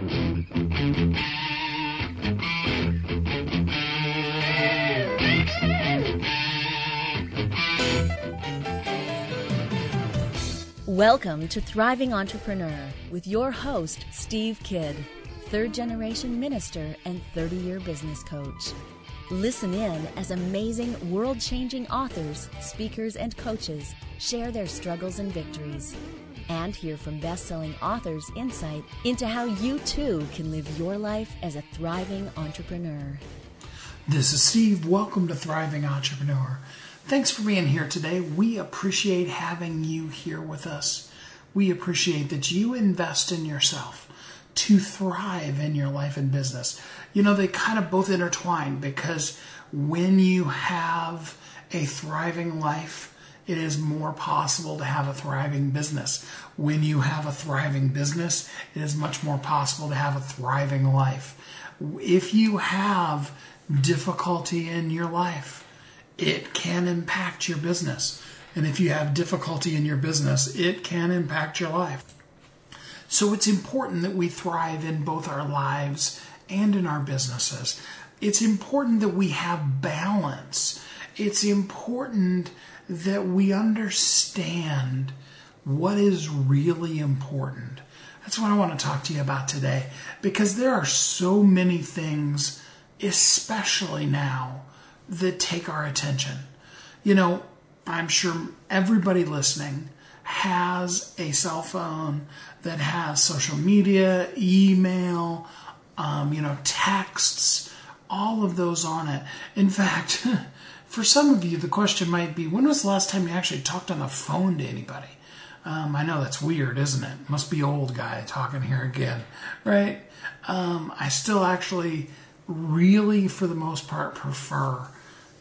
Welcome to Thriving Entrepreneur with your host, Steve Kidd, third-generation minister and 30-year business coach. Listen in as amazing, world-changing authors, speakers, and coaches share their struggles and victories. And hear from best-selling authors' insight into how you, too, can live your life as a thriving entrepreneur. This is Steve. Welcome to Thriving Entrepreneur. Thanks for being here today. We appreciate having you here with us. We appreciate that you invest in yourself to thrive in your life and business. You know, they kind of both intertwine, because when you have a thriving life, it is more possible to have a thriving business. When you have a thriving business, it is much more possible to have a thriving life. If you have difficulty in your life, it can impact your business. And if you have difficulty in your business, it can impact your life. So it's important that we thrive in both our lives and in our businesses. It's important that we have balance. It's important that we understand what is really important. That's what I want to talk to you about today, because there are so many things, especially now, that take our attention. You know, I'm sure everybody listening has a cell phone that has social media, email, texts, all of those on it. In fact, for some of you, the question might be, when was the last time you actually talked on the phone to anybody? I know that's weird, isn't it? Must be old guy talking here again, right? I still actually really, for the most part, prefer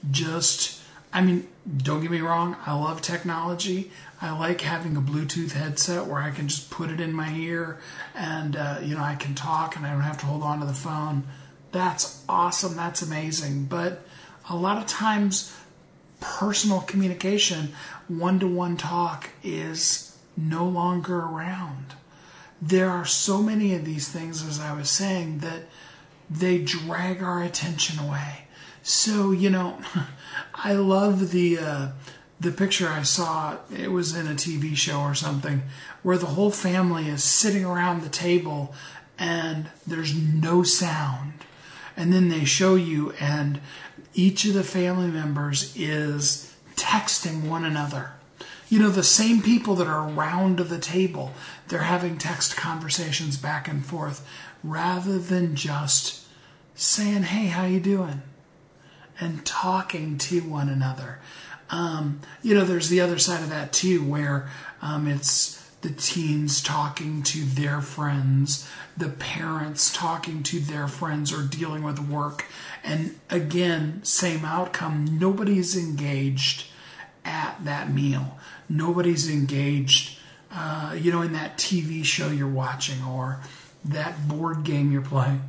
don't get me wrong, I love technology. I like having a Bluetooth headset where I can just put it in my ear and, I can talk and I don't have to hold on to the phone. That's awesome. That's amazing. But a lot of times, personal communication, one-to-one talk is no longer around. There are so many of these things, as I was saying, that they drag our attention away. So, I love the picture I saw. It was in a TV show or something where the whole family is sitting around the table and there's no sound. And then they show you, and each of the family members is texting one another. The same people that are around the table, they're having text conversations back and forth rather than just saying, "Hey, how you doing?" and talking to one another. There's the other side of that too, where it's the teens talking to their friends, the parents talking to their friends or dealing with work. And again, same outcome. Nobody's engaged at that meal. Nobody's engaged, in that TV show you're watching or that board game you're playing.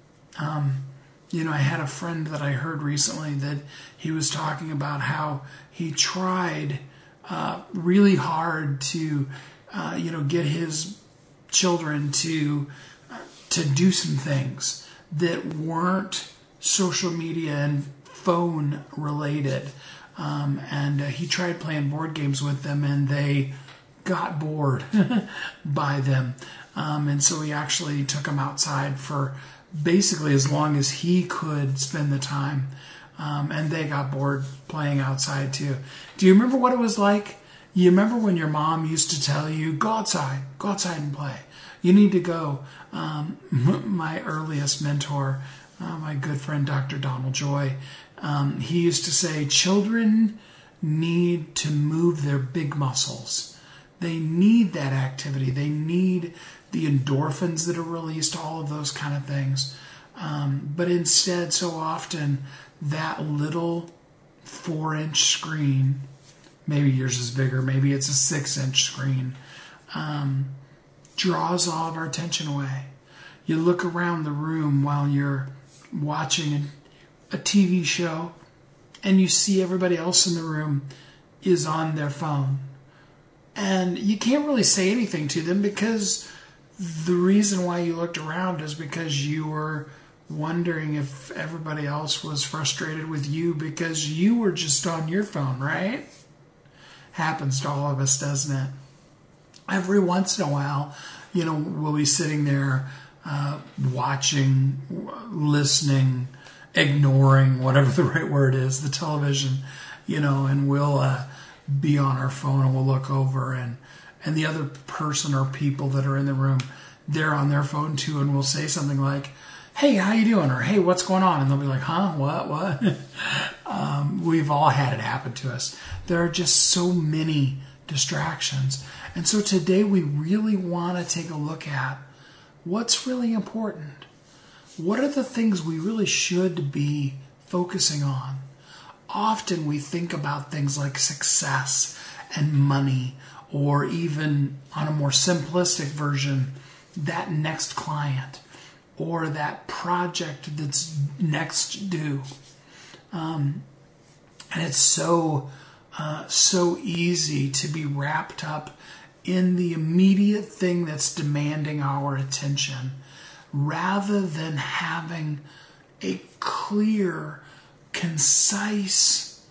I had a friend that I heard recently that he was talking about how he tried really hard to, get his children to do some things that weren't social media and phone related. And he tried playing board games with them, and they got bored by them. And so he actually took them outside for basically as long as he could spend the time. And they got bored playing outside too. Do you remember what it was like? You remember when your mom used to tell you, go outside and play. You need to go. My earliest mentor, my good friend, Dr. Donald Joy, he used to say, children need to move their big muscles. They need that activity. They need the endorphins that are released, all of those kind of things. But instead, so often, that little 4-inch screen, maybe yours is bigger, maybe it's a 6-inch screen, draws all of our attention away. You look around the room while you're watching a TV show, and you see everybody else in the room is on their phone. And you can't really say anything to them because the reason why you looked around is because you were wondering if everybody else was frustrated with you because you were just on your phone, right? Happens to all of us, doesn't it? Every once in a while, we'll be sitting there watching, listening, ignoring, whatever the right word is, the television, and we'll be on our phone and we'll look over and the other person or people that are in the room, they're on their phone too, and we'll say something like, "Hey, how you doing?" or "Hey, what's going on?" And they'll be like, "Huh? What?" We've all had it happen to us. There are just so many distractions. And so today we really want to take a look at what's really important. What are the things we really should be focusing on? Often we think about things like success and money, or even on a more simplistic version, that next client or that project that's next due. And it's so easy to be wrapped up in the immediate thing that's demanding our attention, rather than having a clear, concise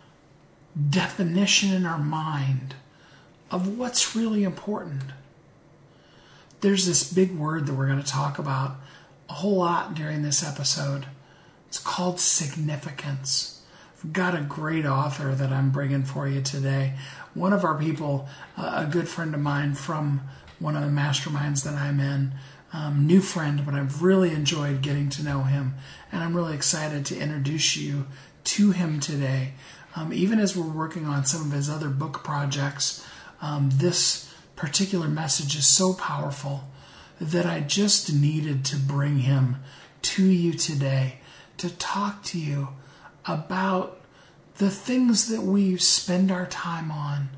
definition in our mind of what's really important. There's this big word that we're going to talk about a whole lot during this episode. It's called significance. I've got a great author that I'm bringing for you today. One of our people, a good friend of mine from one of the masterminds that I'm in, new friend, but I've really enjoyed getting to know him, and I'm really excited to introduce you to him today. Even as we're working on some of his other book projects, this particular message is so powerful that I just needed to bring him to you today to talk to you about the things that we spend our time on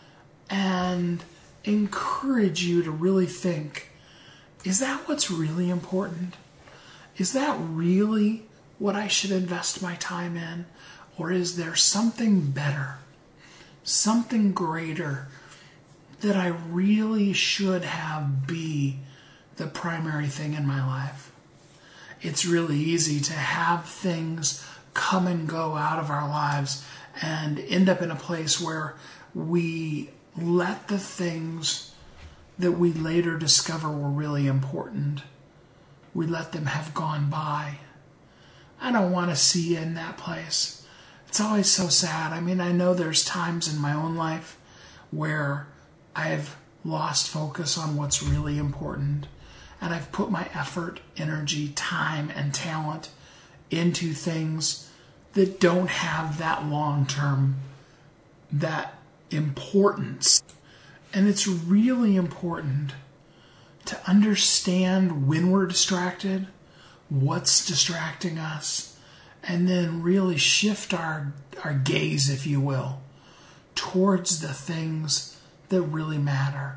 and encourage you to really think, is that what's really important? Is that really what I should invest my time in? Or is there something better, something greater that I really should have be the primary thing in my life? It's really easy to have things come and go out of our lives and end up in a place where we let the things that we later discover were really important, we let them have gone by. I don't want to see you in that place. It's always so sad. I mean, I know there's times in my own life where I've lost focus on what's really important, and I've put my effort, energy, time, and talent into things that don't have that long-term, that importance. And it's really important to understand when we're distracted, what's distracting us, and then really shift our gaze, if you will, towards the things that really matter.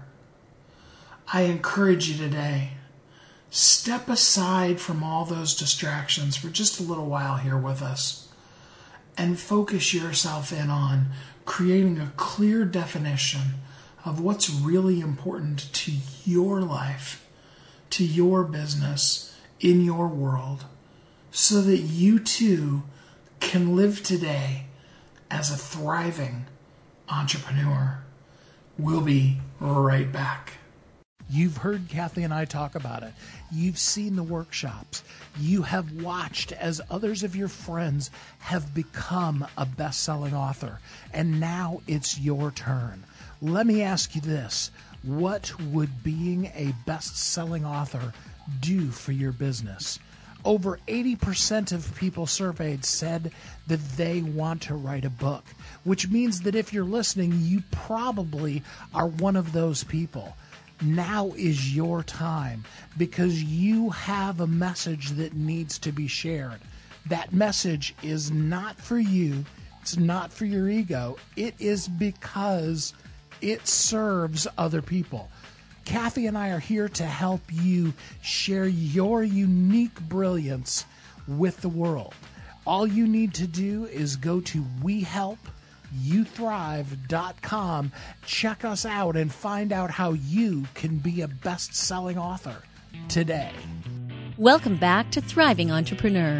I encourage you today, step aside from all those distractions for just a little while here with us and focus yourself in on creating a clear definition of what's really important to your life, to your business, in your world, so that you too can live today as a thriving entrepreneur. We'll be right back. You've heard Kathy and I talk about it. You've seen the workshops. You have watched as others of your friends have become a best-selling author. And now it's your turn. Let me ask you this. What would being a best-selling author do for your business? Over 80% of people surveyed said that they want to write a book, which means that if you're listening, you probably are one of those people. Now is your time, because you have a message that needs to be shared. That message is not for you. It's not for your ego. It is because it serves other people. Kathy and I are here to help you share your unique brilliance with the world. All you need to do is go to youthrive.com. Check us out and find out how you can be a best-selling author today. Welcome back to Thriving Entrepreneur.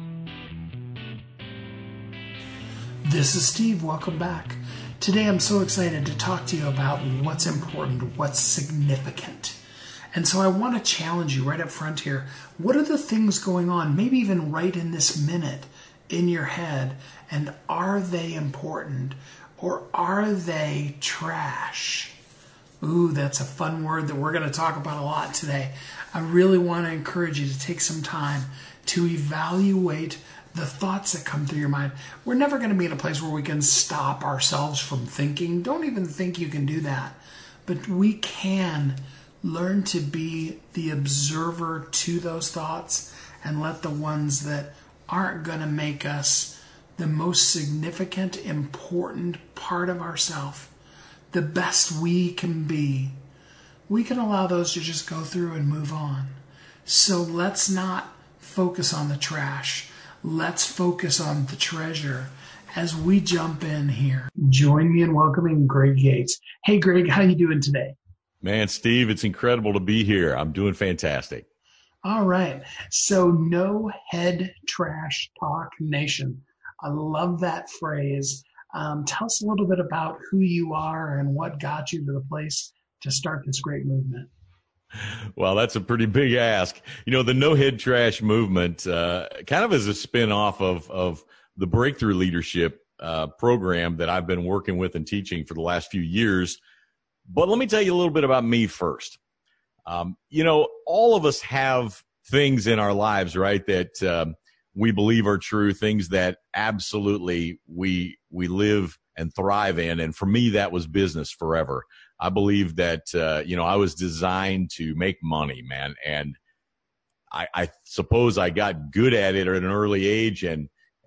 This is Steve. Welcome back. Today I'm so excited to talk to you about what's important, what's significant. And so I want to challenge you right up front here. What are the things going on, maybe even right in this minute, in your head, and are they important or are they trash? Ooh, that's a fun word that we're going to talk about a lot today. I really want to encourage you to take some time to evaluate the thoughts that come through your mind. We're never going to be in a place where we can stop ourselves from thinking. Don't even think you can do that. But we can learn to be the observer to those thoughts and let the ones that aren't going to make us the most significant, important part of ourselves, the best we can be, we can allow those to just go through and move on. So let's not focus on the trash. Let's focus on the treasure as we jump in here. Join me in welcoming Greg Yates. Hey, Greg, how you doing today? Man, Steve, it's incredible to be here. I'm doing fantastic. All right. So no head trash talk nation. I love that phrase. Tell us a little bit about who you are and what got you to the place to start this great movement. Well, that's a pretty big ask. You know, the no head trash movement kind of is a spin-off of the Breakthrough Leadership program that I've been working with and teaching for the last few years. But let me tell you a little bit about me first. You know, all of us have things in our lives, right, that we believe are true, things that absolutely we live and thrive in. And for me, that was business forever. I believe that, you know, I was designed to make money, man. And I suppose I got good at it at an early age and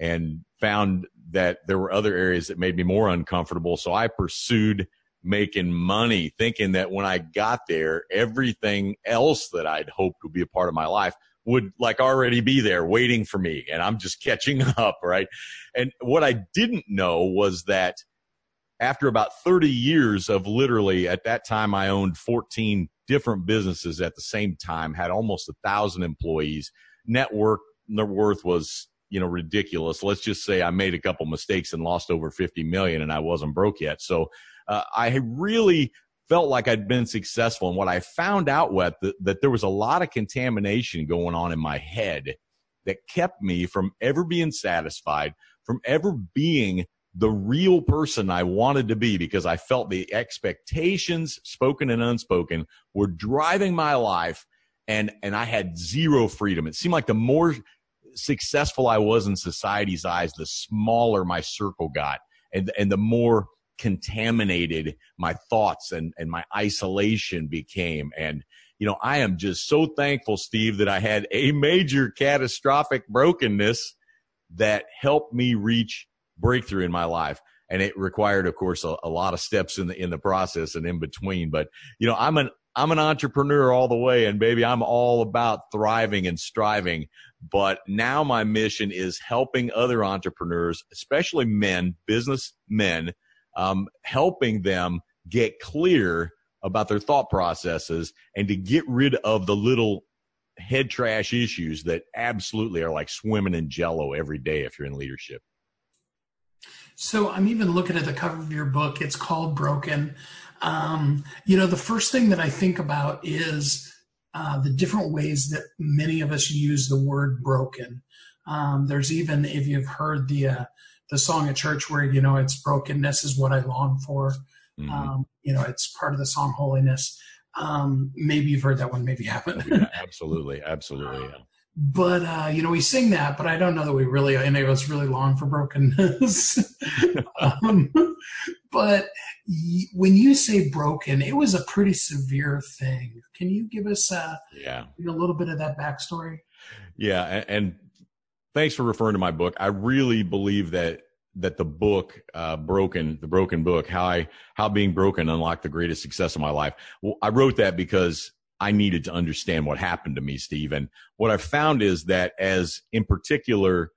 found that there were other areas that made me more uncomfortable. So I pursued making money, thinking that when I got there, everything else that I'd hoped would be a part of my life would like already be there waiting for me. And I'm just catching up, right? And what I didn't know was that after about 30 years of literally, at that time, I owned 14 different businesses at the same time, had almost 1,000 employees. Net worth was, you know, ridiculous. Let's just say I made a couple mistakes and lost over 50 million and I wasn't broke yet. So I really felt like I'd been successful. And what I found out was that there was a lot of contamination going on in my head that kept me from ever being satisfied, from ever being the real person I wanted to be, because I felt the expectations, spoken and unspoken, were driving my life, and I had zero freedom. It seemed like the more successful I was in society's eyes, the smaller my circle got, and the more contaminated my thoughts and my isolation became. And, you know, I am just so thankful, Steve, that I had a major catastrophic brokenness that helped me reach breakthrough in my life. And it required, of course, a lot of steps in the process and in between. But, you know, I'm an entrepreneur all the way, and baby, I'm all about thriving and striving. But now my mission is helping other entrepreneurs, especially men, business men, helping them get clear about their thought processes and to get rid of the little head trash issues that absolutely are like swimming in jello every day if you're in leadership. So I'm even looking at the cover of your book. It's called Broken. You know, the first thing that I think about is the different ways that many of us use the word broken. There's even, if you've heard the song at church where, you know, it's brokenness is what I long for. Mm-hmm. You know, it's part of the song Holiness. Maybe you've heard that one, maybe you haven't. Yeah, absolutely. Absolutely. Yeah. But, you know, we sing that, but I don't know that we really, any of us really long for brokenness. But when you say broken, it was a pretty severe thing. Can you give us a little bit of that backstory? Yeah. And thanks for referring to my book. I really believe that the book, Broken, the Broken Book, how being broken unlocked the greatest success of my life. Well, I wrote that because I needed to understand what happened to me, Steve. And what I found is that as in particular,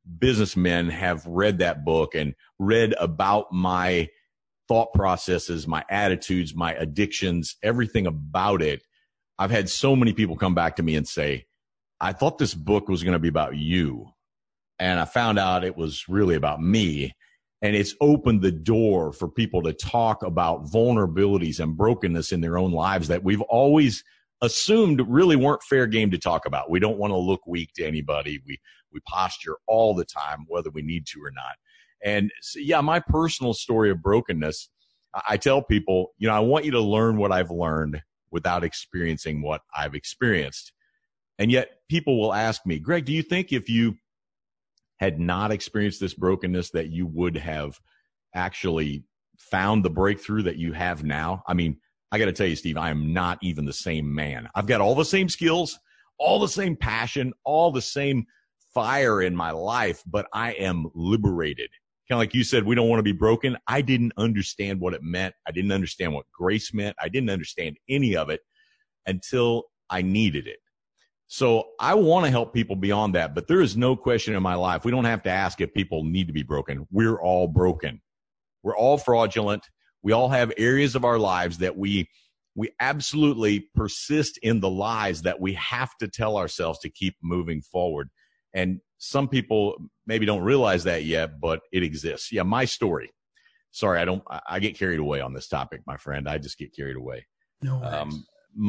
businessmen have read that book and read about my thought processes, my attitudes, my addictions, everything about it. I've had so many people come back to me and say, I thought this book was going to be about you. And I found out it was really about me. And it's opened the door for people to talk about vulnerabilities and brokenness in their own lives that we've always assumed really weren't fair game to talk about. We don't want to look weak to anybody. We posture all the time, whether we need to or not. And so, yeah, my personal story of brokenness, I tell people, I want you to learn what I've learned without experiencing what I've experienced. And yet people will ask me, Greg, do you think if you had not experienced this brokenness that you would have actually found the breakthrough that you have now? I mean, I got to tell you, Steve, I am not even the same man. I've got all the same skills, all the same passion, all the same fire in my life, but I am liberated. Kind of like you said, we don't want to be broken. I didn't understand what it meant. I didn't understand what grace meant. I didn't understand any of it until I needed it. So I want to help people beyond that, but there is no question in my life. We don't have to ask if people need to be broken. We're all broken. We're all fraudulent. We all have areas of our lives that we absolutely persist in the lies that we have to tell ourselves to keep moving forward. And some people maybe don't realize that yet, but it exists. Yeah, my story. Sorry, I get carried away on this topic, my friend. I just get carried away. No worries.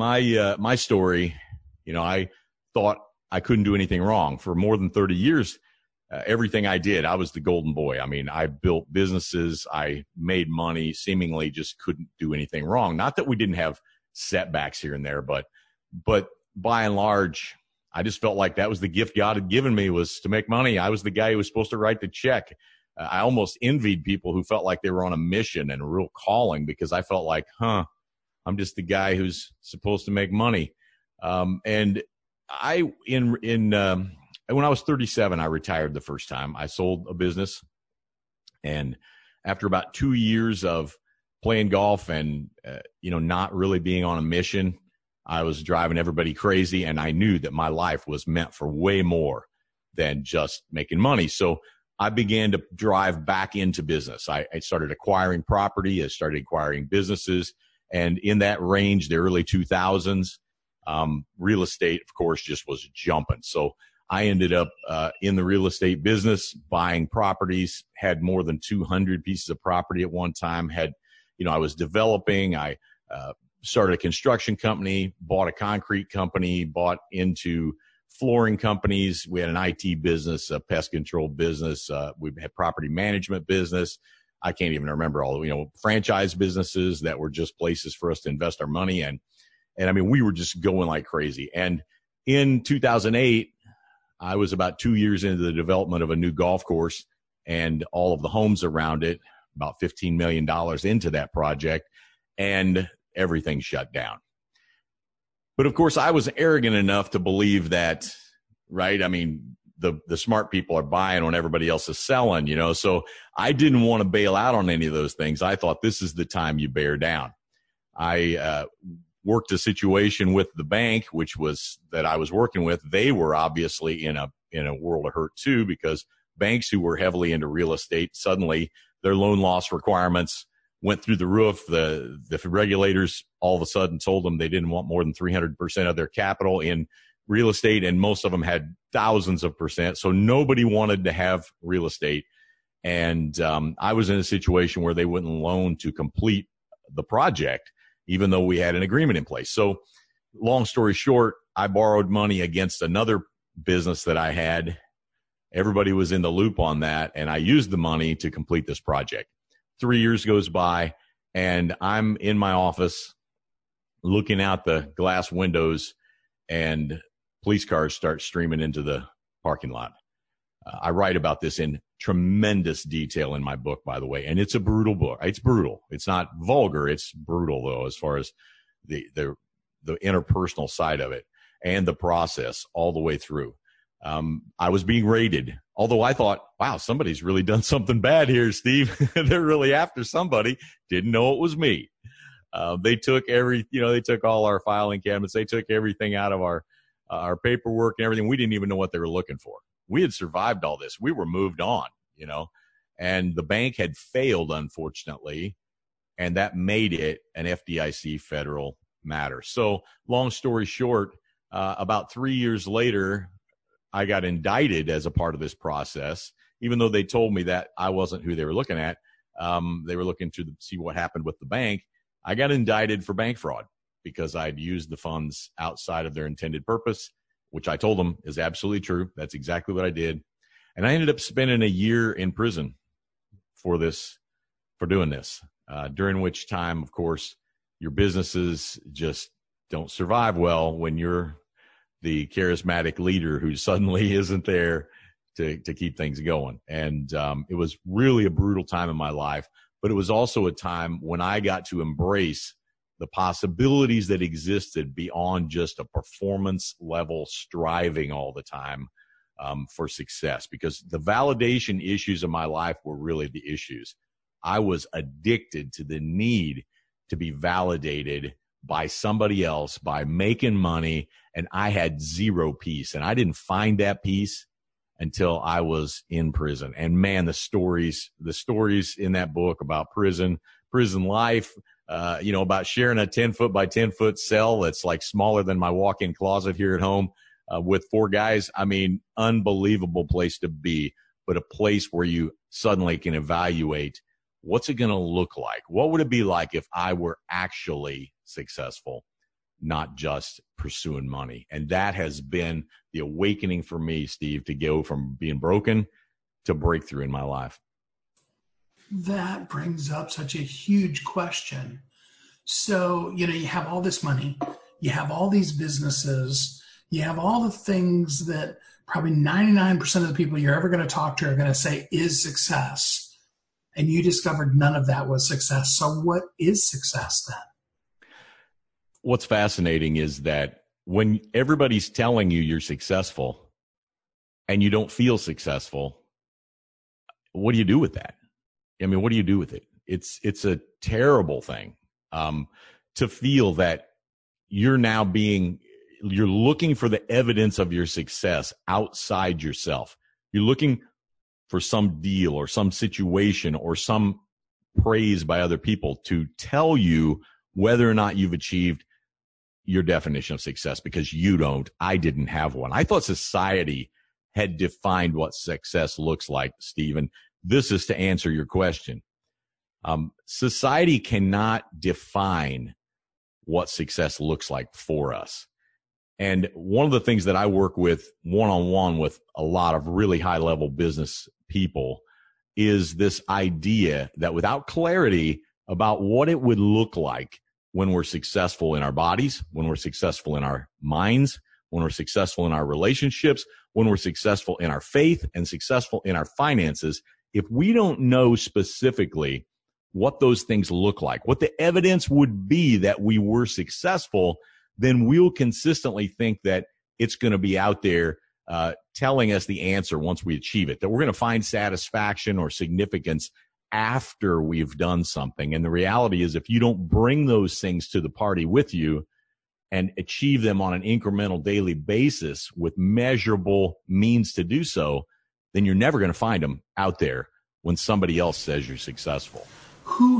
My story, I thought I couldn't do anything wrong. For more than 30 years, everything I did, I was the golden boy. I mean, I built businesses, I made money, seemingly just couldn't do anything wrong. Not that we didn't have setbacks here and there, but by and large, I just felt like that was the gift God had given me, was to make money. I was the guy who was supposed to write the check. I almost envied people who felt like they were on a mission and a real calling, because I felt like, I'm just the guy who's supposed to make money. And when I was 37, I retired the first time. I sold a business, and after about 2 years of playing golf and not really being on a mission, I was driving everybody crazy, and I knew that my life was meant for way more than just making money. So I began to drive back into business. I started acquiring property. I started acquiring businesses, and in that range, the early 2000s, real estate, of course, just was jumping. So I ended up in the real estate business, buying properties, had more than 200 pieces of property at one time. I was developing. I started a construction company, bought a concrete company, bought into flooring companies. We had an IT business, a pest control business. We had property management business. I can't even remember all, franchise businesses that were just places for us to invest our money in. And I mean, we were just going like crazy. And in 2008, I was about 2 years into the development of a new golf course and all of the homes around it, about $15 million into that project, and everything shut down. But of course, I was arrogant enough to believe that, right? I mean, the smart people are buying when everybody else is selling, so I didn't want to bail out on any of those things. I thought, this is the time you bear down. I worked a situation with the bank, that I was working with. They were obviously in a world of hurt too, because banks who were heavily into real estate, suddenly their loan loss requirements went through the roof. The regulators all of a sudden told them they didn't want more than 300% of their capital in real estate, and most of them had thousands of percent. So nobody wanted to have real estate. And I was in a situation where they wouldn't loan to complete the project, even though we had an agreement in place. So long story short, I borrowed money against another business that I had. Everybody was in the loop on that, and I used the money to complete this project. 3 years goes by, and I'm in my office looking out the glass windows, and police cars start streaming into the parking lot. I write about this in tremendous detail in my book, by the way, and it's a brutal book. It's brutal. It's not vulgar. It's brutal, though, as far as the interpersonal side of it and the process all the way through. I was being raided, although I thought, wow, somebody's really done something bad here, Steve. They're really after somebody. Didn't know it was me. They took they took all our filing cabinets. They took everything out of our paperwork and everything. We didn't even know what they were looking for. We had survived all this. We were moved on, and the bank had failed, unfortunately, and that made it an FDIC federal matter. So long story short, about 3 years later, I got indicted as a part of this process, even though they told me that I wasn't who they were looking at. They were looking to see what happened with the bank. I got indicted for bank fraud because I'd used the funds outside of their intended purpose, which I told them is absolutely true. That's exactly what I did. And I ended up spending a year in prison for doing this, during which time, of course, your businesses just don't survive well when you're the charismatic leader who suddenly isn't there to keep things going. And it was really a brutal time in my life, but it was also a time when I got to embrace the possibilities that existed beyond just a performance level striving all the time for success, because the validation issues of my life were really the issues. I was addicted to the need to be validated by somebody else, by making money, and I had zero peace. And I didn't find that peace until I was in prison. And man, the stories in that book about prison life, about sharing a 10-foot by 10-foot cell that's like smaller than my walk-in closet here at home with 4 guys. I mean, unbelievable place to be, but a place where you suddenly can evaluate, what's it going to look like? What would it be like if I were actually successful, not just pursuing money? And that has been the awakening for me, Steve, to go from being broken to breakthrough in my life. That brings up such a huge question. So, you have all this money, you have all these businesses, you have all the things that probably 99% of the people you're ever going to talk to are going to say is success. And you discovered none of that was success. So what is success then? What's fascinating is that when everybody's telling you you're successful and you don't feel successful, what do you do with that? I mean, what do you do with it? It's a terrible thing to feel that you're looking for the evidence of your success outside yourself. You're looking for some deal or some situation or some praise by other people to tell you whether or not you've achieved your definition of success, because you don't. I didn't have one. I thought society had defined what success looks like, Stephen. This is to answer your question. Society cannot define what success looks like for us. And one of the things that I work with one-on-one with a lot of really high-level business people is this idea that without clarity about what it would look like when we're successful in our bodies, when we're successful in our minds, when we're successful in our relationships, when we're successful in our faith and successful in our finances, if we don't know specifically what those things look like, what the evidence would be that we were successful, then we'll consistently think that it's going to be out there telling us the answer once we achieve it, that we're going to find satisfaction or significance after we've done something. And the reality is, if you don't bring those things to the party with you and achieve them on an incremental daily basis with measurable means to do so, then you're never going to find them out there when somebody else says you're successful. Who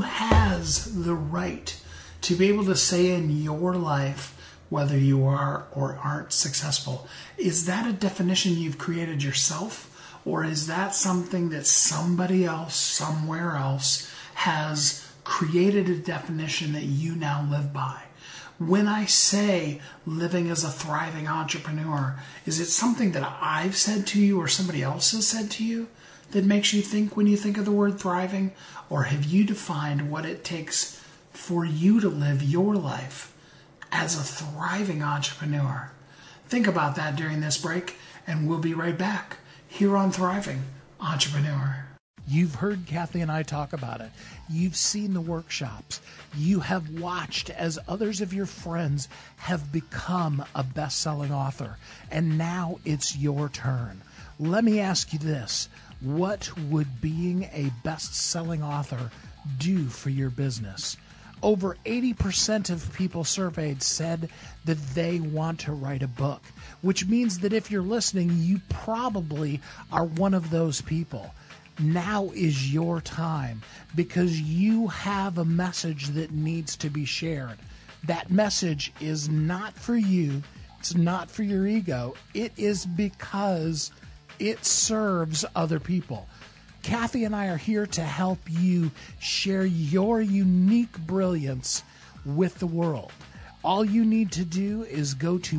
has the right to be able to say in your life whether you are or aren't successful? Is that a definition you've created yourself? Or is that something that somebody else, somewhere else, has created a definition that you now live by? When I say living as a thriving entrepreneur, is it something that I've said to you or somebody else has said to you that makes you think when you think of the word thriving? Or have you defined what it takes for you to live your life as a thriving entrepreneur? Think about that during this break, and we'll be right back here on Thriving Entrepreneur. You've heard Kathy and I talk about it. You've seen the workshops. You have watched as others of your friends have become a best-selling author. And now it's your turn. Let me ask you this. What would being a best-selling author do for your business? Over 80% of people surveyed said that they want to write a book, which means that if you're listening, you probably are one of those people. Now is your time because you have a message that needs to be shared. That message is not for you. It's not for your ego. It is because it serves other people. Kathy and I are here to help you share your unique brilliance with the world. All you need to do is go to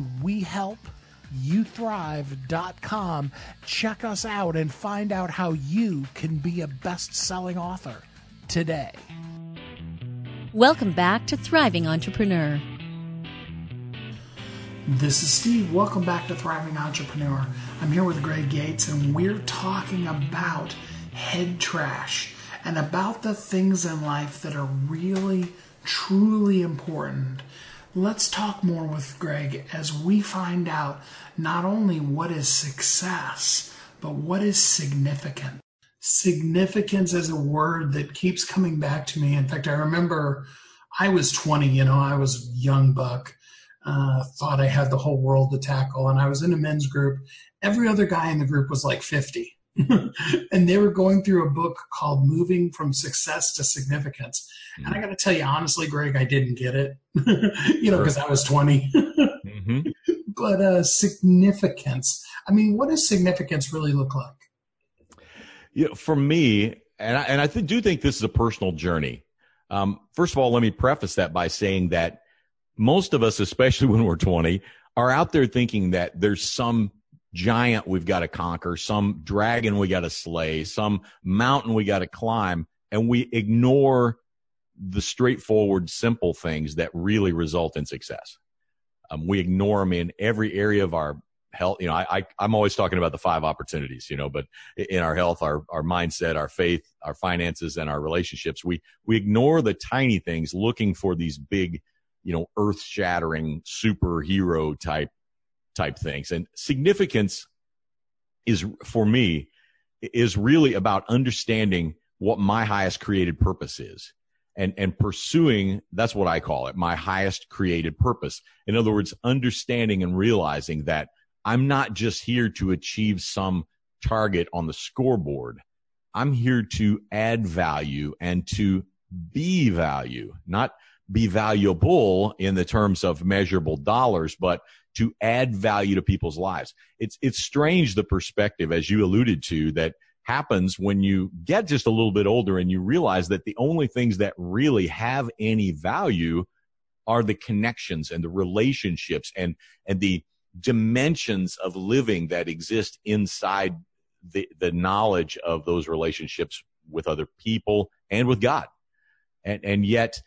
WeHelpYouThrive.com, check us out, and find out how you can be a best-selling author today. Welcome back to Thriving Entrepreneur. This is Steve. Welcome back to Thriving Entrepreneur. I'm here with Greg Gates, and we're talking about head trash and about the things in life that are really, truly important. Let's talk more with Greg as we find out not only what is success, but what is significant. Significance is a word that keeps coming back to me. In fact, I remember I was 20, I was a young buck, thought I had the whole world to tackle, and I was in a men's group. Every other guy in the group was like 50. And they were going through a book called Moving from Success to Significance. And I got to tell you, honestly, Greg, I didn't get it, because I was 20. Mm-hmm. But significance, what does significance really look like? For me, and I do think this is a personal journey. First of all, let me preface that by saying that most of us, especially when we're 20, are out there thinking that there's some giant we've got to conquer, some dragon we got to slay, some mountain we got to climb, and we ignore the straightforward, simple things that really result in success. We ignore them in every area of our health. I'm always talking about the 5 opportunities, but in our health, our mindset, our faith, our finances, and our relationships, we ignore the tiny things looking for these big, earth-shattering superhero type things. And significance is, for me, is really about understanding what my highest created purpose is and pursuing, that's what I call it, my highest created purpose. In other words, understanding and realizing that I'm not just here to achieve some target on the scoreboard. I'm here to add value and to be value, not be valuable in the terms of measurable dollars, but to add value to people's lives. It's strange, the perspective, as you alluded to, that happens when you get just a little bit older and you realize that the only things that really have any value are the connections and the relationships and the dimensions of living that exist inside the knowledge of those relationships with other people and with God. And yet,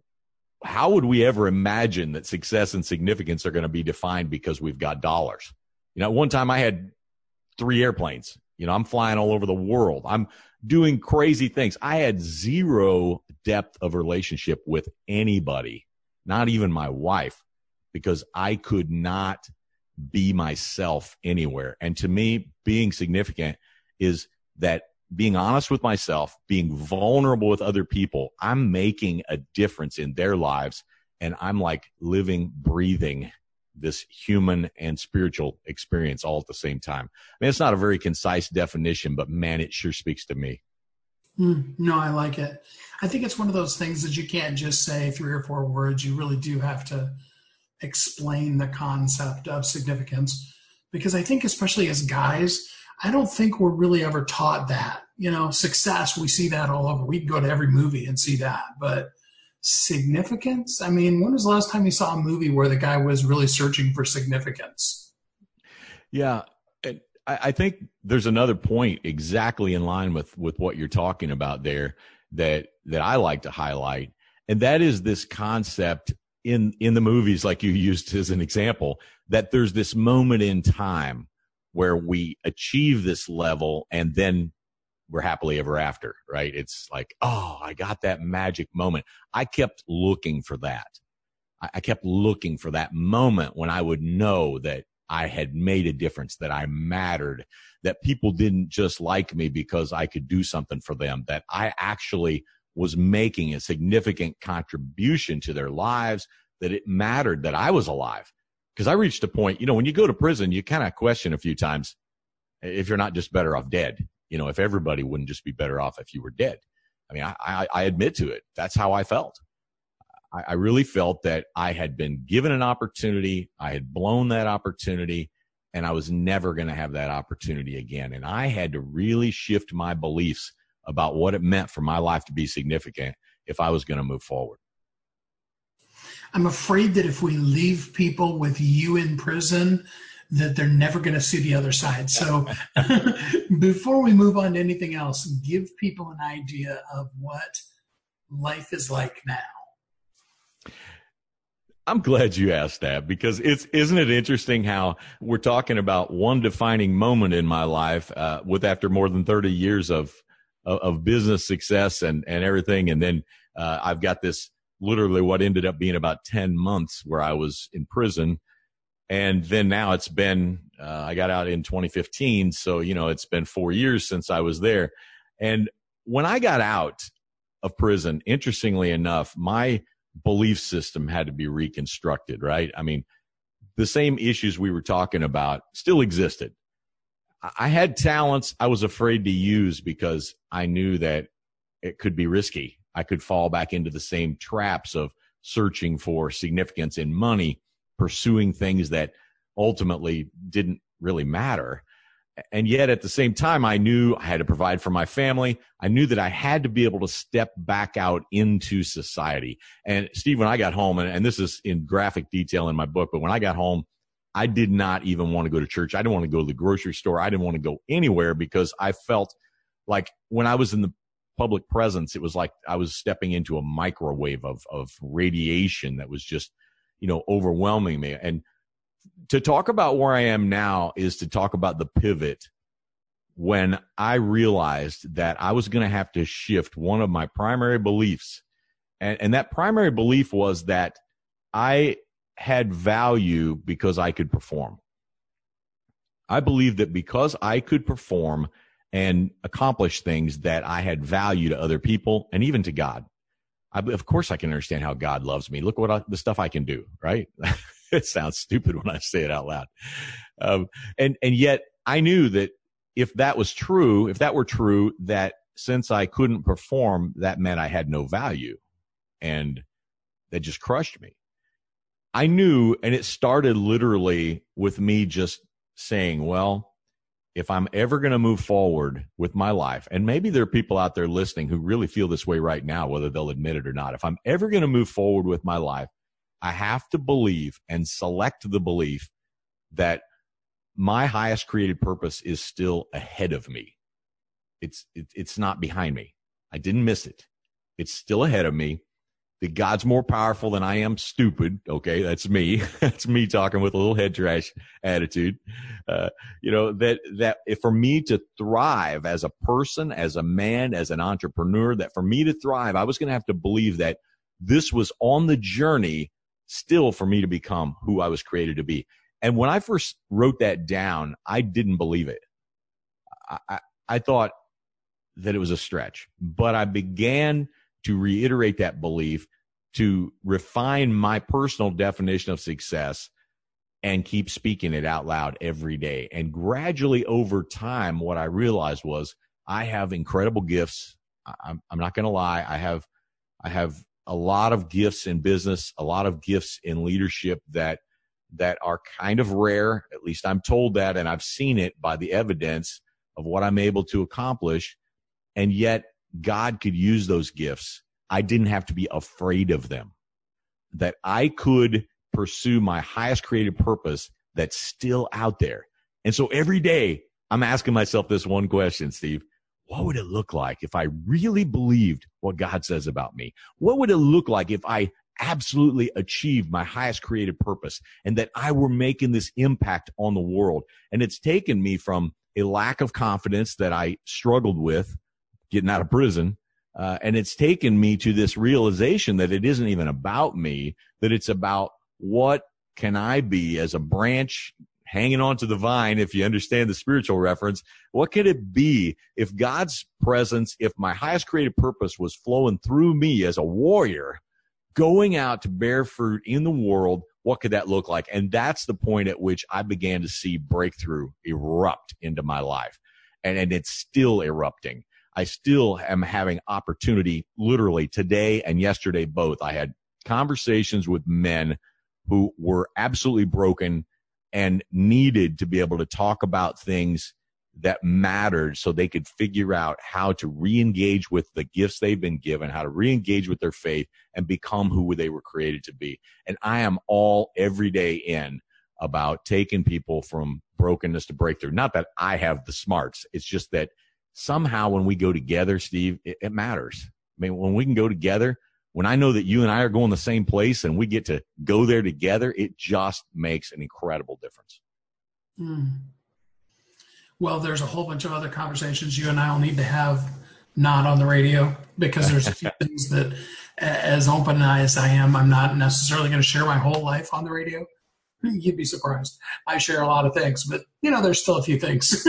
how would we ever imagine that success and significance are going to be defined because we've got dollars? One time I had 3 airplanes. I'm flying all over the world. I'm doing crazy things. I had 0 depth of relationship with anybody, not even my wife, because I could not be myself anywhere. And to me, being significant is that being honest with myself, being vulnerable with other people, I'm making a difference in their lives. And I'm like living, breathing this human and spiritual experience all at the same time. It's not a very concise definition, but man, it sure speaks to me. No, I like it. I think it's one of those things that you can't just say 3 or 4 words. You really do have to explain the concept of significance, because I think, especially as guys, I don't think we're really ever taught that. Success, we see that all over. We can go to every movie and see that. But significance? When was the last time you saw a movie where the guy was really searching for significance? Yeah. I think there's another point exactly in line with what you're talking about there that I like to highlight. And that is this concept in the movies, like you used as an example, that there's this moment in time where we achieve this level and then we're happily ever after, right? It's like, oh, I got that magic moment. I kept looking for that. I kept looking for that moment when I would know that I had made a difference, that I mattered, that people didn't just like me because I could do something for them, that I actually was making a significant contribution to their lives, that it mattered that I was alive. Because I reached a point, when you go to prison, you kind of question a few times if you're not just better off dead. If everybody wouldn't just be better off if you were dead. I mean, I admit to it. That's how I felt. I really felt that I had been given an opportunity. I had blown that opportunity, and I was never going to have that opportunity again. And I had to really shift my beliefs about what it meant for my life to be significant if I was going to move forward. I'm afraid that if we leave people with you in prison, that they're never going to see the other side. So before we move on to anything else, give people an idea of what life is like now. I'm glad you asked that, because isn't it interesting how we're talking about one defining moment in my life with after more than 30 years of business success and everything. And then I've got this literally what ended up being about 10 months where I was in prison. And then now it's been, I got out in 2015. So, it's been 4 years since I was there. And when I got out of prison, interestingly enough, my belief system had to be reconstructed, right? I mean, the same issues we were talking about still existed. I had talents I was afraid to use because I knew that it could be risky. I could fall back into the same traps of searching for significance in money, pursuing things that ultimately didn't really matter. And yet at the same time, I knew I had to provide for my family. I knew that I had to be able to step back out into society. And Steve, when I got home, and this is in graphic detail in my book, but when I got home, I did not even want to go to church. I didn't want to go to the grocery store. I didn't want to go anywhere because I felt like when I was in the public presence, it was like I was stepping into a microwave of radiation that was just, overwhelming me. And to talk about where I am now is to talk about the pivot when I realized that I was going to have to shift one of my primary beliefs. And that primary belief was that I had value because I could perform. I believed that because I could perform and accomplish things that I had value to other people and even to God. Of course, I can understand how God loves me. Look what the stuff I can do, right? It sounds stupid when I say it out loud. And yet I knew that if that were true, that since I couldn't perform, that meant I had no value. And that just crushed me. I knew, and it started literally with me just saying, well, if I'm ever going to move forward with my life, and maybe there are people out there listening who really feel this way right now, whether they'll admit it or not. If I'm ever going to move forward with my life, I have to believe and select the belief that my highest created purpose is still ahead of me. It's not behind me. I didn't miss it. It's still ahead of me. That God's more powerful than I am stupid. Okay, that's me. That's me talking with a little head trash attitude. That if for me to thrive as a person, as a man, as an entrepreneur, that for me to thrive, I was going to have to believe that this was on the journey still for me to become who I was created to be. And when I first wrote that down, I didn't believe it. I thought that it was a stretch, but I began to reiterate that belief, to refine my personal definition of success and keep speaking it out loud every day. And gradually over time, what I realized was I have incredible gifts. I'm not going to lie. I have a lot of gifts in business, a lot of gifts in leadership that are kind of rare. At least I'm told that, and I've seen it by the evidence of what I'm able to accomplish. And yet God could use those gifts. I didn't have to be afraid of them, that I could pursue my highest creative purpose that's still out there. And so every day I'm asking myself this one question, Steve: what would it look like if I really believed what God says about me? What would it look like if I absolutely achieved my highest creative purpose and that I were making this impact on the world? And it's taken me from a lack of confidence that I struggled with getting out of prison. And it's taken me to this realization that it isn't even about me, that it's about what can I be as a branch hanging on to the vine, if you understand the spiritual reference. What could it be if God's presence, if my highest creative purpose was flowing through me as a warrior, going out to bear fruit in the world? What could that look like? And that's the point at which I began to see breakthrough erupt into my life. And it's still erupting. I still am having opportunity, literally today and yesterday both. I had conversations with men who were absolutely broken and needed to be able to talk about things that mattered so they could figure out how to re-engage with the gifts they've been given, how to re-engage with their faith and become who they were created to be. And I am all every day in about taking people from brokenness to breakthrough. Not that I have the smarts. It's just that somehow when we go together, Steve, it matters. I mean, when we can go together, when I know that you and I are going the same place and we get to go there together, it just makes an incredible difference. Well, there's a whole bunch of other conversations you and I will need to have not on the radio, because there's a few things that, as open as I am, I'm not necessarily going to share my whole life on the radio. You'd be surprised. I share a lot of things, but, there's still a few things.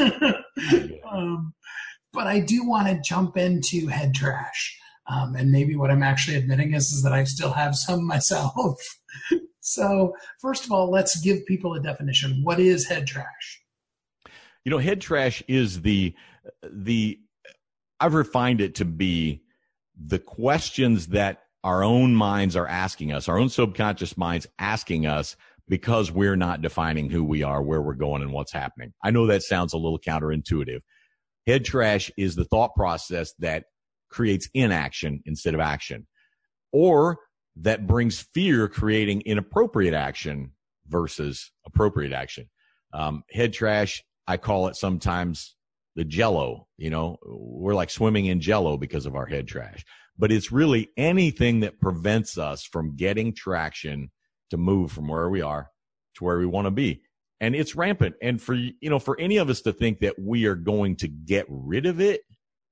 But I do want to jump into head trash. And maybe what I'm actually admitting is that I still have some myself. So first of all, let's give people a definition. What is head trash? Head trash is I've refined it to be the questions that our own minds are asking us, our own subconscious minds asking us, because we're not defining who we are, where we're going, and what's happening. I know that sounds a little counterintuitive. Head trash is the thought process that creates inaction instead of action, or that brings fear, creating inappropriate action versus appropriate action. Head trash, I call it sometimes the Jello. We're like swimming in Jello because of our head trash. But it's really anything that prevents us from getting traction to move from where we are to where we want to be. And it's rampant. And for any of us to think that we are going to get rid of it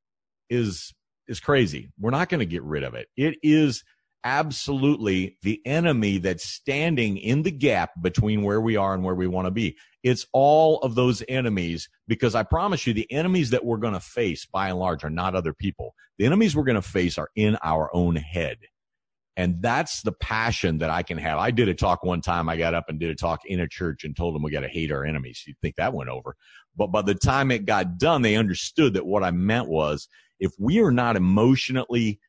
is crazy. We're not going to get rid of it. It is absolutely the enemy that's standing in the gap between where we are and where we want to be. It's all of those enemies, because I promise you, the enemies that we're going to face by and large are not other people. The enemies we're going to face are in our own head. And that's the passion that I can have. I did a talk one time. I got up and did a talk in a church and told them we got to hate our enemies. You'd think that went over. But by the time it got done, they understood that what I meant was, if we are not emotionally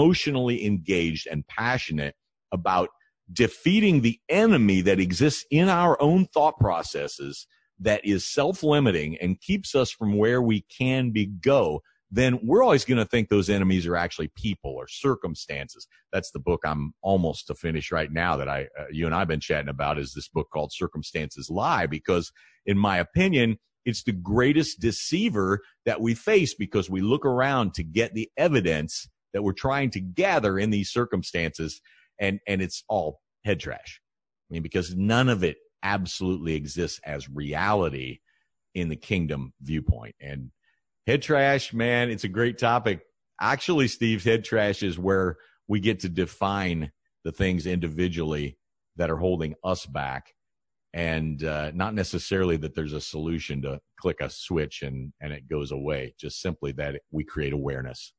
engaged and passionate about defeating the enemy that exists in our own thought processes, that is self-limiting and keeps us from where we can go, then we're always going to think those enemies are actually people or circumstances. That's the book I'm almost to finish right now that you and I have been chatting about, is this book called Circumstances Lie, because in my opinion, it's the greatest deceiver that we face, because we look around to get the evidence that we're trying to gather in these circumstances, and it's all head trash. I mean, because none of it absolutely exists as reality in the kingdom viewpoint. And head trash, man, it's a great topic. Actually, Steve, head trash is where we get to define the things individually that are holding us back, and not necessarily that there's a solution to click a switch and it goes away, just simply that we create awareness.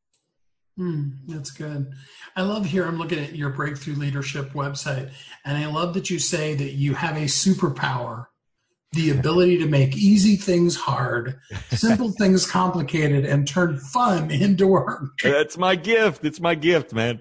That's good. I love here, I'm looking at your Breakthrough Leadership website, and I love that you say that you have a superpower, the ability to make easy things hard, simple things complicated, and turn fun into work. That's my gift. It's my gift, man.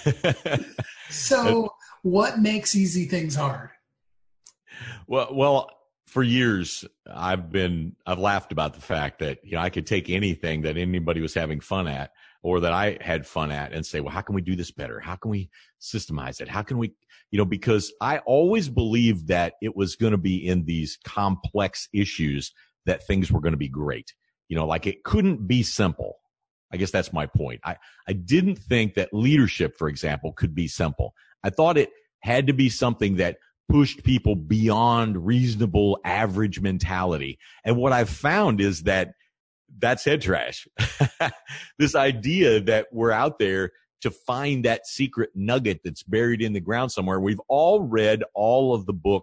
So what makes easy things hard? Well, for years, I've laughed about the fact that, I could take anything that anybody was having fun at, or that I had fun at, and say, well, how can we do this better? How can we systemize it? How can we, because I always believed that it was going to be in these complex issues that things were going to be great. Like it couldn't be simple. I guess that's my point. I didn't think that leadership, for example, could be simple. I thought it had to be something that pushed people beyond reasonable average mentality. And what I've found is that that's head trash. This idea that we're out there to find that secret nugget that's buried in the ground somewhere. We've all read all of the books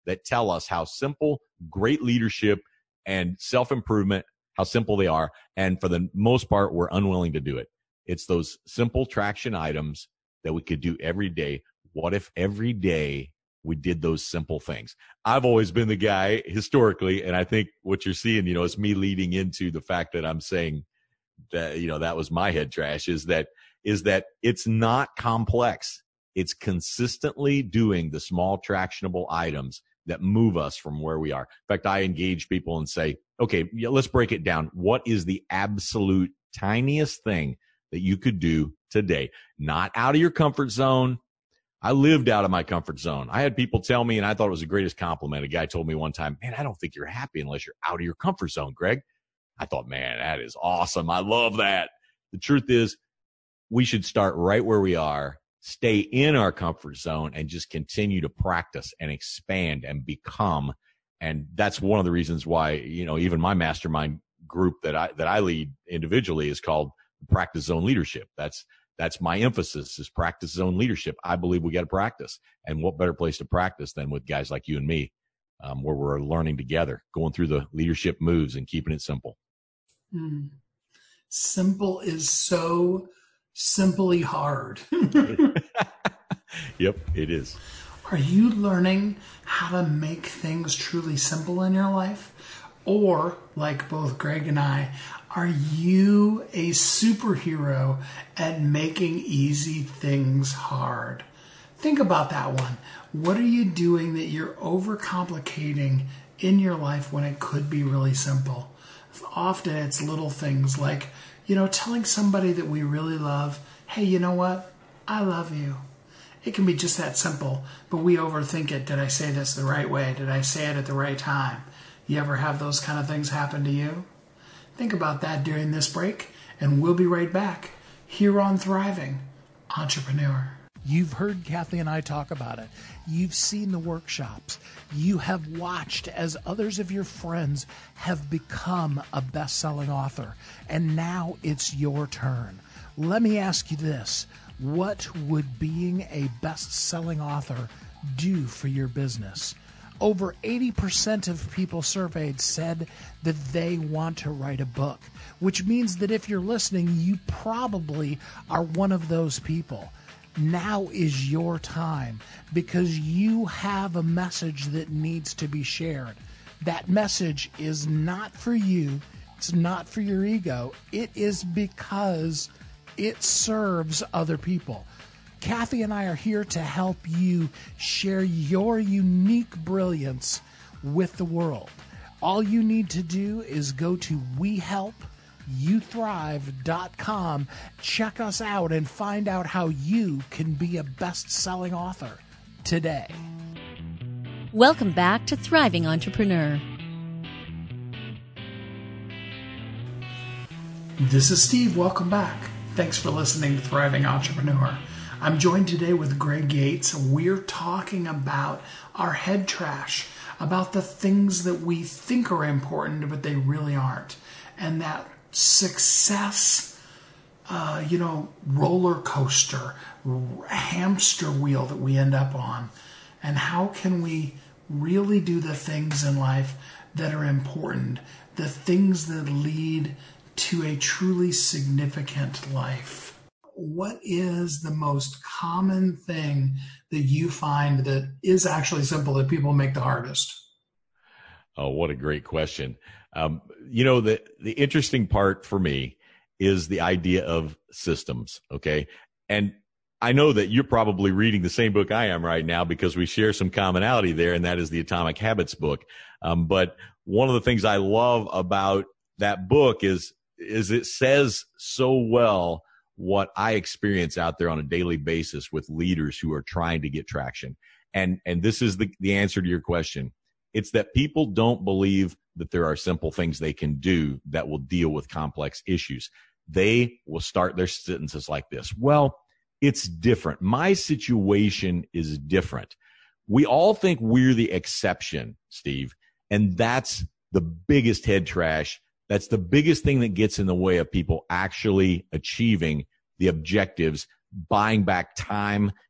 that tell us how simple great leadership and self-improvement, how simple they are. And for the most part, we're unwilling to do it. It's those simple traction items that we could do every day. What if every day we did those simple things? I've always been the guy historically, and I think what you're seeing, is me leading into the fact that I'm saying that, that was my head trash, is that it's not complex. It's consistently doing the small tractionable items that move us from where we are. In fact, I engage people and say, okay, let's break it down. What is the absolute tiniest thing that you could do today? Not out of your comfort zone. I lived out of my comfort zone. I had people tell me, and I thought it was the greatest compliment. A guy told me one time, man, I don't think you're happy unless you're out of your comfort zone, Greg. I thought, man, that is awesome. I love that. The truth is, we should start right where we are, stay in our comfort zone, and just continue to practice and expand and become. And that's one of the reasons why, even my mastermind group that I lead individually is called Practice Zone Leadership. That's my emphasis, is practice zone leadership. I believe we got to practice. And what better place to practice than with guys like you and me, where we're learning together, going through the leadership moves and keeping it simple. Simple is so simply hard. Yep, it is. Are you learning how to make things truly simple in your life? Or, like both Greg and I, are you a superhero at making easy things hard? Think about that one. What are you doing that you're overcomplicating in your life when it could be really simple? Often it's little things like, telling somebody that we really love, hey, you know what? I love you. It can be just that simple, but we overthink it. Did I say this the right way? Did I say it at the right time? You ever have those kind of things happen to you? Think about that during this break, and we'll be right back here on Thriving Entrepreneur. You've heard Kathy and I talk about it. You've seen the workshops. You have watched as others of your friends have become a best-selling author, and now it's your turn. Let me ask you this. What would being a best-selling author do for your business? Over 80% of people surveyed said that they want to write a book, which means that if you're listening, you probably are one of those people. Now is your time, because you have a message that needs to be shared. That message is not for you. It's not for your ego. It is because it serves other people. Kathy and I are here to help you share your unique brilliance with the world. All you need to do is go to WeHelpYouThrive.com, check us out, and find out how you can be a best-selling author today. Welcome back to Thriving Entrepreneur. This is Steve. Welcome back. Thanks for listening to Thriving Entrepreneur. I'm joined today with Greg Yates. We're talking about our head trash, about the things that we think are important, but they really aren't. And that success, roller coaster, hamster wheel that we end up on. And how can we really do the things in life that are important, the things that lead to a truly significant life? What is the most common thing that you find that is actually simple that people make the hardest? Oh, what a great question. The interesting part for me is the idea of systems. Okay. And I know that you're probably reading the same book I am right now, because we share some commonality there, and that is the Atomic Habits book. But one of the things I love about that book is it says so well what I experience out there on a daily basis with leaders who are trying to get traction. And this is the answer to your question. It's that people don't believe that there are simple things they can do that will deal with complex issues. They will start their sentences like this. Well, it's different. My situation is different. We all think we're the exception, Steve, and that's the biggest head trash. That's the biggest thing that gets in the way of people actually achieving the objectives, buying back time,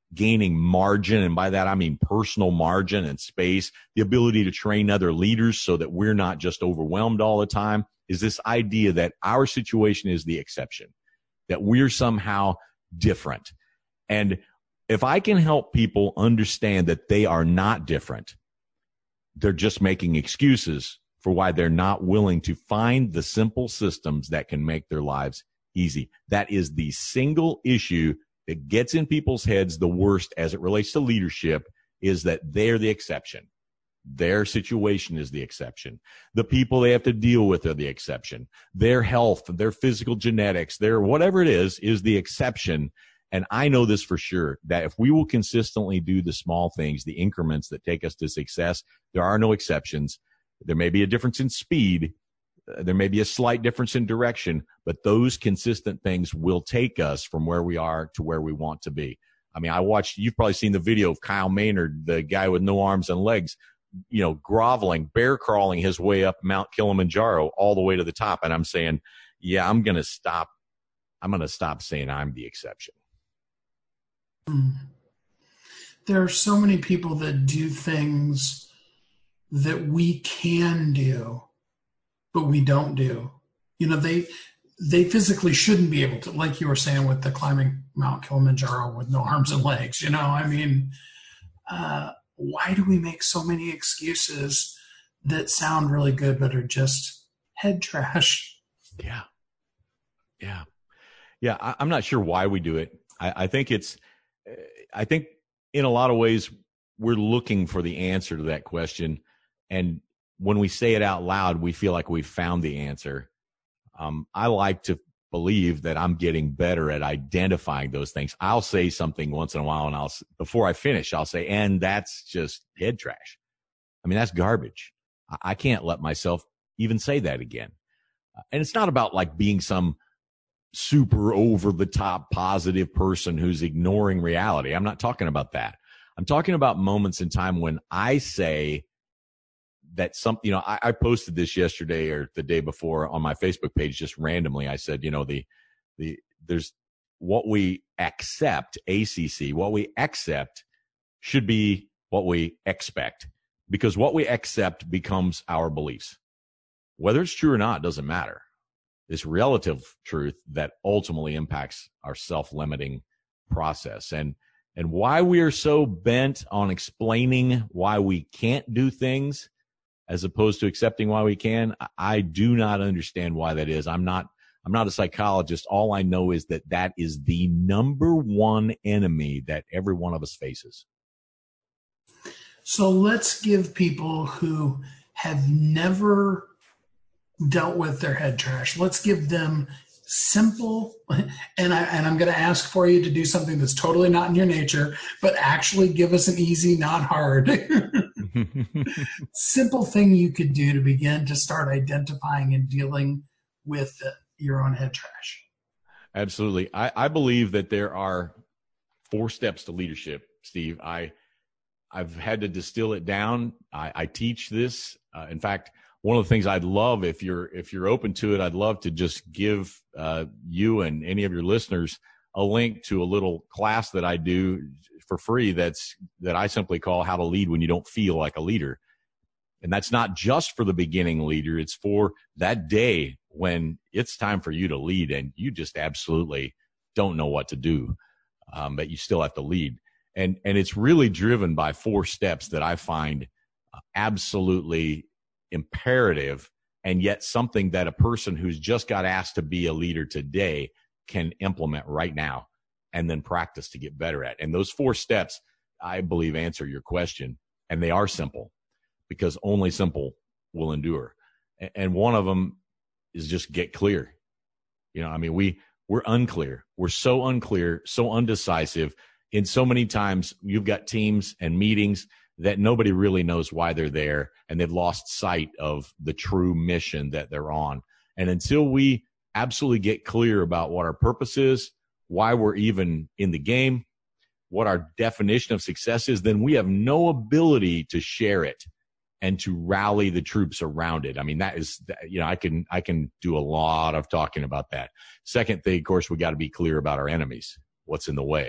gaining margin, and by that I mean personal margin and space, the ability to train other leaders so that we're not just overwhelmed all the time, is this idea that our situation is the exception, that we're somehow different. And if I can help people understand that they are not different, they're just making excuses for why they're not willing to find the simple systems that can make their lives easy. That is the single issue that gets in people's heads the worst as it relates to leadership, is that they're the exception. Their situation is the exception. The people they have to deal with are the exception. Their health, their physical genetics, their whatever it is the exception. And I know this for sure, that if we will consistently do the small things, the increments that take us to success, there are no exceptions. There may be a difference in speed. There may be a slight difference in direction, but those consistent things will take us from where we are to where we want to be. I mean, you've probably seen the video of Kyle Maynard, the guy with no arms and legs, groveling, bear crawling his way up Mount Kilimanjaro all the way to the top. And I'm saying, yeah, I'm going to stop saying I'm the exception. There are so many people that do things that we can do, but we don't do. They physically shouldn't be able to, like you were saying with the climbing Mount Kilimanjaro with no arms and legs. Why do we make so many excuses that sound really good but are just head trash? Yeah. I'm not sure why we do it. I think in a lot of ways we're looking for the answer to that question. And when we say it out loud, we feel like we've found the answer. I like to believe that I'm getting better at identifying those things. I'll say something once in a while, and before I finish, I'll say, and that's just head trash. I mean, that's garbage. I can't let myself even say that again. And it's not about like being some super over the top positive person who's ignoring reality. I'm not talking about that. I'm talking about moments in time when I say that I posted this yesterday or the day before on my Facebook page, just randomly. I said, there's what we accept, ACC, what we accept should be what we expect, because what we accept becomes our beliefs. Whether it's true or not doesn't matter. This relative truth that ultimately impacts our self-limiting process. And why we are so bent on explaining why we can't do things as opposed to accepting why we can, I do not understand why that is. I'm not a psychologist. All I know is that is the number one enemy that every one of us faces. So let's give people who have never dealt with their head trash, let's give them simple, and I'm going to ask for you to do something that's totally not in your nature, but actually give us an easy, not hard, simple thing you could do to begin to start identifying and dealing with your own head trash. Absolutely. I believe that there are 4 steps to leadership, Steve. I've had to distill it down. I teach this. In fact, one of the things I'd love, if you're open to it, I'd love to just give you and any of your listeners a link to a little class that I do for free that I simply call How to Lead When You Don't Feel Like a Leader. And that's not just for the beginning leader. It's for that day when it's time for you to lead and you just absolutely don't know what to do, but you still have to lead. And it's really driven by 4 steps that I find absolutely imperative, and yet something that a person who's just got asked to be a leader today can implement right now and then practice to get better at. And those 4 steps, I believe, answer your question. And they are simple, because only simple will endure. And one of them is just get clear. We're unclear. We're so unclear, so undecisive. In so many times, you've got teams and meetings that nobody really knows why they're there, and they've lost sight of the true mission that they're on. And until we absolutely get clear about what our purpose is, why we're even in the game, what our definition of success is, then we have no ability to share it and to rally the troops around it. I mean, that is, I can do a lot of talking about that. Second thing, of course, we got to be clear about our enemies, what's in the way.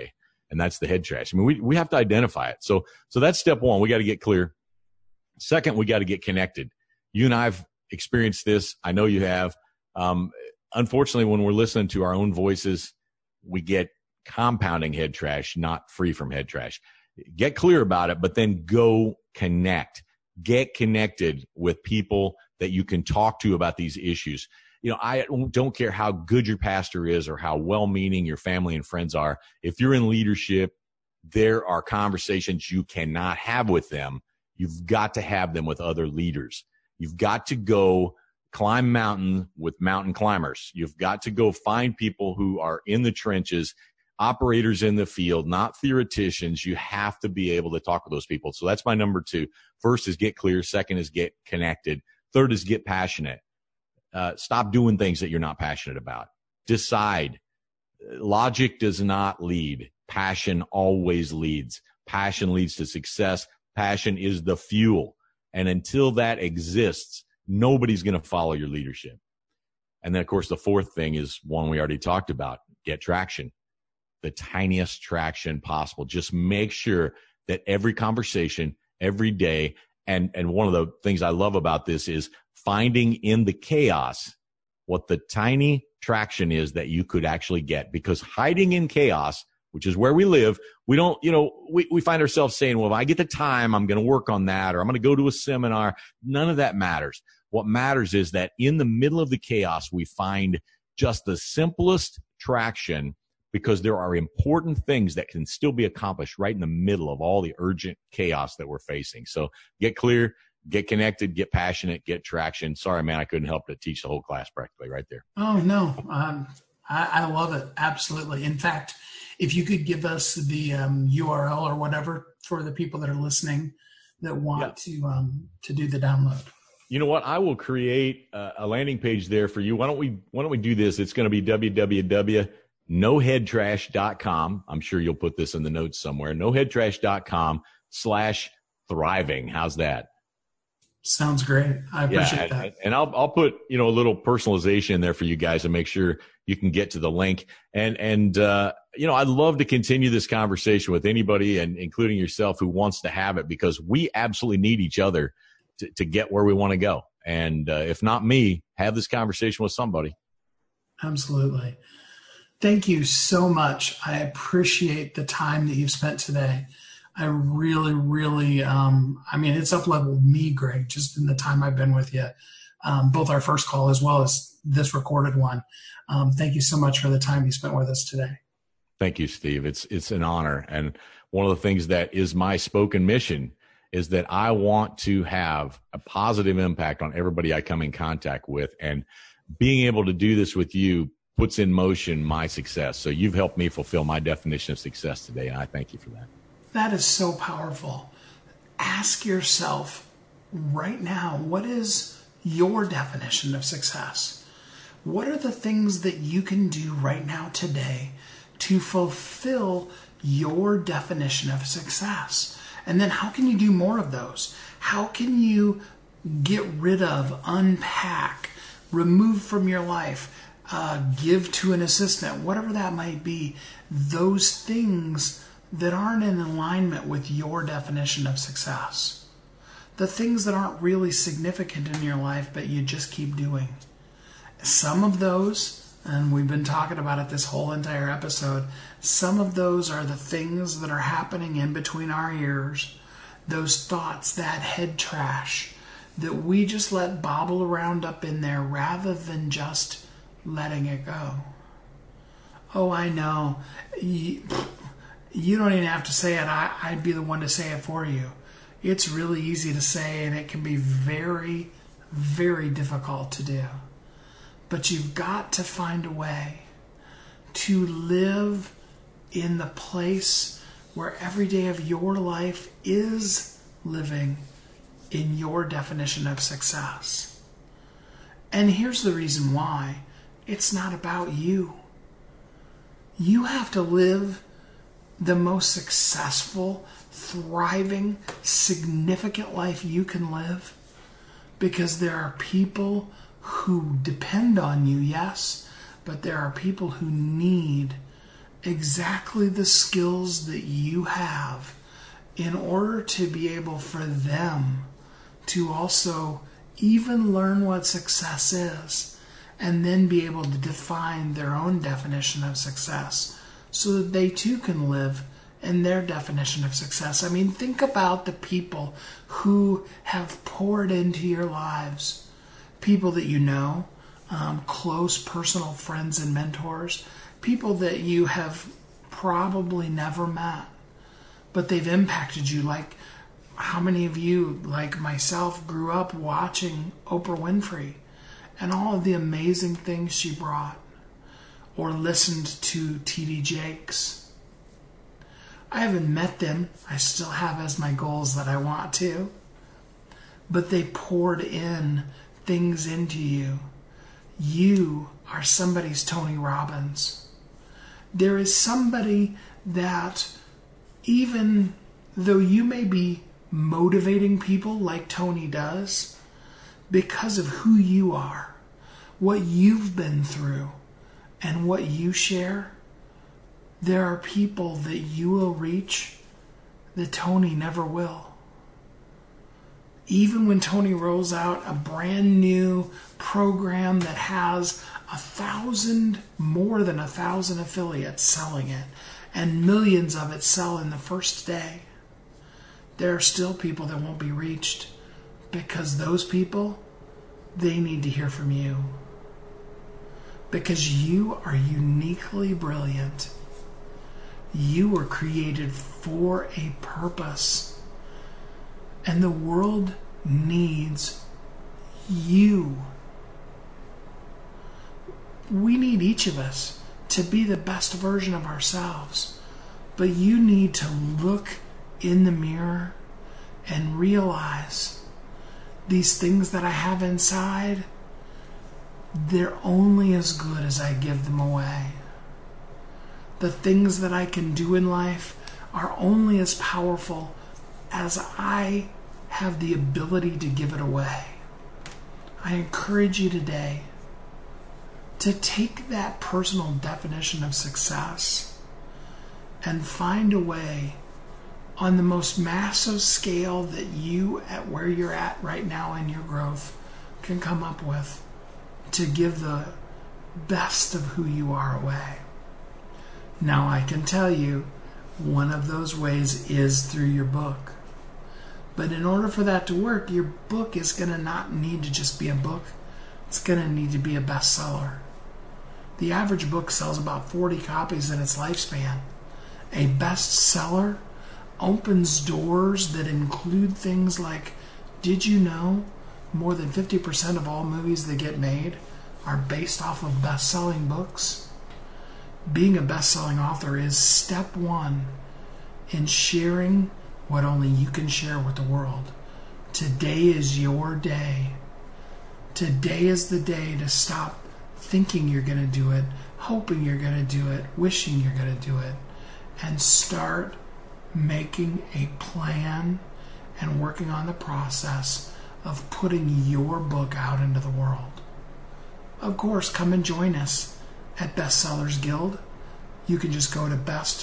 and that's the head trash. I mean, we have to identify it. So that's step one. We got to get clear. Second, we got to get connected. You and I've experienced this. I know you have. Unfortunately, when we're listening to our own voices, we get compounding head trash, not free from head trash. Get clear about it, but then go connect. Get connected with people that you can talk to about these issues. You know, I don't care how good your pastor is or how well-meaning your family and friends are. If you're in leadership, there are conversations you cannot have with them. You've got to have them with other leaders. You've got to go climb mountain with mountain climbers. You've got to go find people who are in the trenches, operators in the field, not theoreticians. You have to be able to talk with those people. So that's my number 2. First is get clear. Second is get connected. Third is get passionate. Stop doing things that you're not passionate about. Decide. Logic does not lead. Passion always leads. Passion leads to success. Passion is the fuel. And until that exists, nobody's going to follow your leadership. And then, of course, the fourth thing is one we already talked about. Get traction. The tiniest traction possible. Just make sure that every conversation, every day, and one of the things I love about this is finding in the chaos what the tiny traction is that you could actually get. Because hiding in chaos, which is where we live, we don't, we find ourselves saying, well, if I get the time, I'm going to work on that, or I'm going to go to a seminar. None of that matters. What matters is that in the middle of the chaos, we find just the simplest traction, because there are important things that can still be accomplished right in the middle of all the urgent chaos that we're facing. So get clear, get connected, get passionate, get traction. Sorry, man, I couldn't help but teach the whole class practically right there. Oh, no. I love it. Absolutely. In fact, if you could give us the URL or whatever for the people that are listening that want to do the download. You know what? I will create a landing page there for you. Why don't we do this? It's going to be www.noheadtrash.com. I'm sure you'll put this in the notes somewhere. noheadtrash.com/thriving. How's that? Sounds great. I appreciate that. And I'll put, a little personalization in there for you guys to make sure you can get to the link. And I'd love to continue this conversation with anybody, and including yourself, who wants to have it, because we absolutely need each other to get where we want to go. And if not me, have this conversation with somebody. Absolutely. Thank you so much. I appreciate the time that you've spent today. I really, really, it's up-leveled me, Greg, just in the time I've been with you, both our first call as well as this recorded one. Thank you so much for the time you spent with us today. Thank you, Steve. It's an honor. And one of the things that is my spoken mission is that I want to have a positive impact on everybody I come in contact with. And being able to do this with you puts in motion my success. So you've helped me fulfill my definition of success today, and I thank you for that. That is so powerful. Ask yourself right now, what is your definition of success? What are the things that you can do right now today to fulfill your definition of success? And then how can you do more of those? How can you get rid of, unpack, remove from your life, give to an assistant, whatever that might be, those things that aren't in alignment with your definition of success? The things that aren't really significant in your life, but you just keep doing. Some of those, and we've been talking about it this whole entire episode, some of those are the things that are happening in between our ears, those thoughts, that head trash that we just let bobble around up in there rather than just letting it go. Oh, I know. You don't even have to say it. I'd be the one to say it for you. It's really easy to say, and it can be very, very difficult to do. But you've got to find a way to live in the place where every day of your life is living in your definition of success. And here's the reason why. It's not about you. You have to live the most successful, thriving, significant life you can live, because there are people who depend on you, yes, but there are people who need exactly the skills that you have in order to be able for them to also even learn what success is and then be able to define their own definition of success so that they too can live in their definition of success. I mean, think about the people who have poured into your lives, people that you know, close personal friends and mentors, people that you have probably never met, but they've impacted you. Like, how many of you, like myself, grew up watching Oprah Winfrey and all of the amazing things she brought, or listened to T.D. Jakes? I haven't met them. I still have as my goals that I want to. But they poured in things into you. You are somebody's Tony Robbins. There is somebody that, even though you may be motivating people like Tony does, because of who you are, what you've been through, and what you share, there are people that you will reach that Tony never will. Even when Tony rolls out a brand new program that has 1,000, more than 1,000 affiliates selling it, and millions of it sell in the first day, there are still people that won't be reached, because those people, they need to hear from you. Because you are uniquely brilliant. You were created for a purpose. And the world needs you. We need each of us to be the best version of ourselves. But you need to look in the mirror and realize these things that I have inside, they're only as good as I give them away. The things that I can do in life are only as powerful as I have the ability to give it away. I encourage you today to take that personal definition of success and find a way on the most massive scale that you, at where you're at right now in your growth, can come up with, to give the best of who you are away. Now, I can tell you, one of those ways is through your book. But in order for that to work, your book is going to not need to just be a book. It's going to need to be a bestseller. The average book sells about 40 copies in its lifespan. A bestseller opens doors that include things like, did you know more than 50% of all movies that get made are based off of best-selling books? Being a best-selling author is step one in sharing what only you can share with the world. Today is your day. Today is the day to stop thinking you're going to do it, hoping you're going to do it, wishing you're going to do it, and start making a plan and working on the process of putting your book out into the world. Of course, come and join us at Bestsellers Guild. You can just go to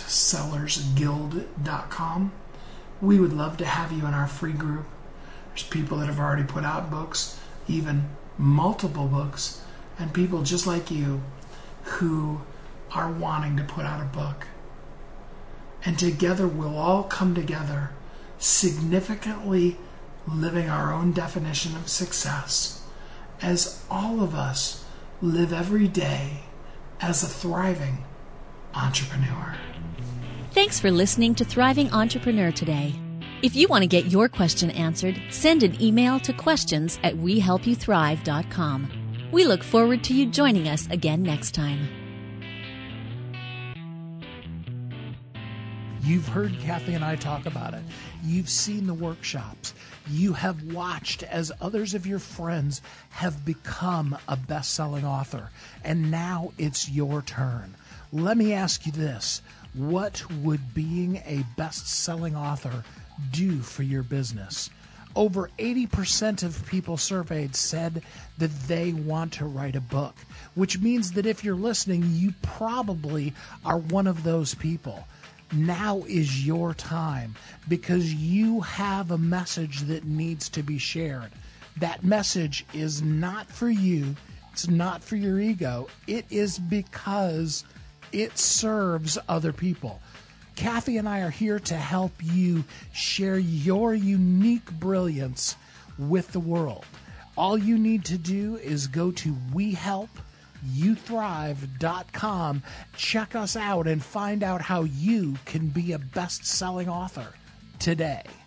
bestsellersguild.com. We would love to have you in our free group. There's people that have already put out books, even multiple books, and people just like you who are wanting to put out a book. And together we'll all come together, significantly living our own definition of success, as all of us live every day as a thriving entrepreneur. Thanks for listening to Thriving Entrepreneur today. If you want to get your question answered, send an email to questions@wehelpyouthrive.com. We look forward to you joining us again next time. You've heard Kathy and I talk about it. You've seen the workshops. You have watched as others of your friends have become a best-selling author. And now it's your turn. Let me ask you this. What would being a best-selling author do for your business? Over 80% of people surveyed said that they want to write a book, which means that if you're listening, you probably are one of those people. Now is your time, because you have a message that needs to be shared. That message is not for you. It's not for your ego. It is because it serves other people. Kathy and I are here to help you share your unique brilliance with the world. All you need to do is go to WeHelpYouThrive.com, check us out, and find out how you can be a best-selling author today.